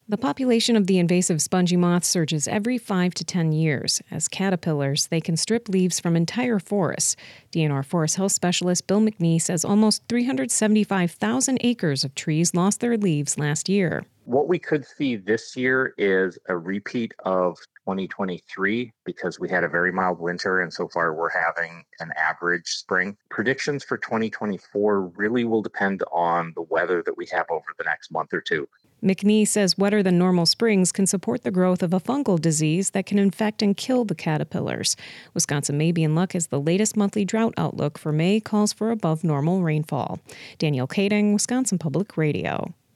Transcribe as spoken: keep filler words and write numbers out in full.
The population of the invasive spongy moth surges every five to ten years. As caterpillars, they can strip leaves from entire forests. D N R Forest Health Specialist Bill McNee says almost three hundred seventy-five thousand acres of trees lost their leaves last year. What we could see this year is a repeat of twenty twenty-three because we had a very mild winter and so far we're having an average spring. Predictions for twenty twenty-four really will depend on the weather that we have over the next month or two. McNee says wetter than normal springs can support the growth of a fungal disease that can infect and kill the caterpillars. Wisconsin may be in luck as the latest monthly drought outlook for May calls for above normal rainfall. Danielle Kading, Wisconsin Public Radio.